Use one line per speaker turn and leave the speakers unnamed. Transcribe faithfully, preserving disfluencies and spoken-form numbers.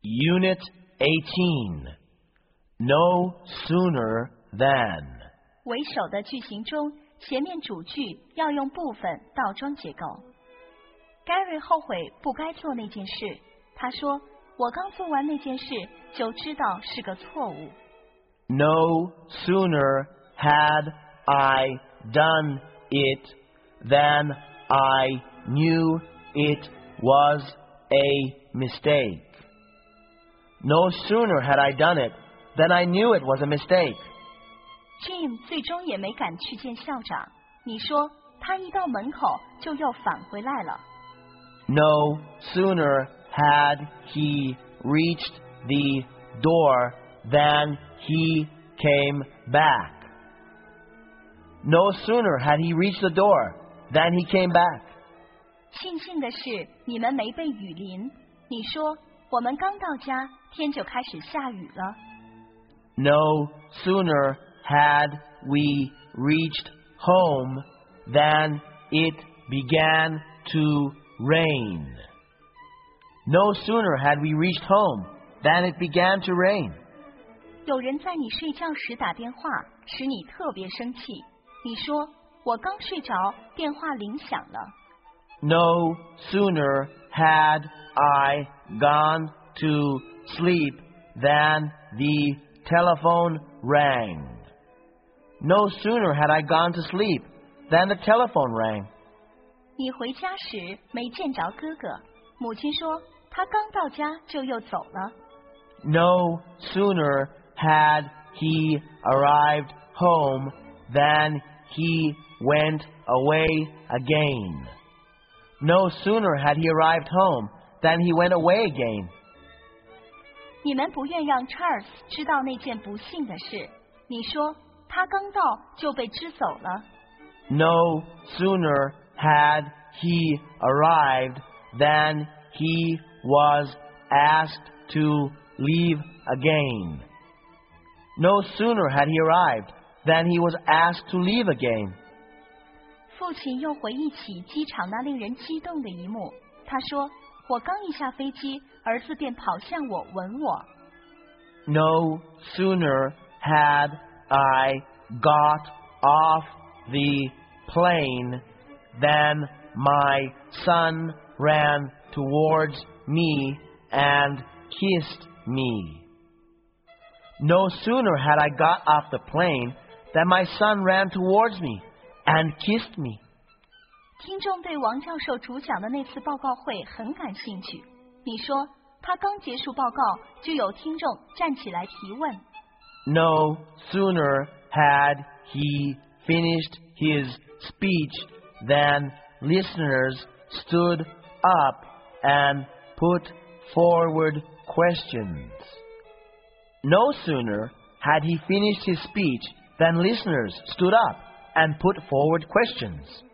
Unit eighteen. No sooner than.
为首的句型中，前面主句要用部分倒装结构。Gary 后悔不该做那件事，他说：“我刚做完那件事，就知道是个错误。”
No sooner had I done it than I knew it was a mistake. No sooner had I done it than I knew it was a mistake.
Jim 最终也没敢去见校长。你说他一到门口就又返回来了。
No sooner had he reached the door than he came back. No sooner had he reached the door than he came back.
庆幸的是，你们没被雨淋。你说我们刚到家，天就开始下雨了。
No sooner had we reached home than it began to rain. No sooner had we reached home than it began to rain.
有人在你睡觉时打电话，使你特别生气。你说我刚睡着，电话铃响了。
No sooner had I gone to sleep than the telephone rang. No sooner had I gone to sleep than the telephone rang.
你回家时没见着哥哥，母亲说他刚到家就又走了。
No sooner had he arrived home than he went away again. No sooner had he arrived home than he went away again.
你们不愿让 Charles 知道那件不幸的事。你说他刚到就被支走了。
No sooner had he arrived than he was asked to leave again. No sooner had he arrived than he was asked to leave again.
父亲又回忆起机场那令人激动的一幕。他说：“我刚一下飞机，儿子便跑向我吻我。”
No sooner had I got off the plane than my son ran towards me and kissed me. No sooner had I got off the plane than my son ran towards me and kissed me.
听众对王教授主讲的那次报告会很感兴趣。你说他刚结束报告，就有听众站起来提问。
No sooner had he finished his speech than listeners stood up and put forward questions. No sooner had he finished his speech than listeners stood up and put forward questions.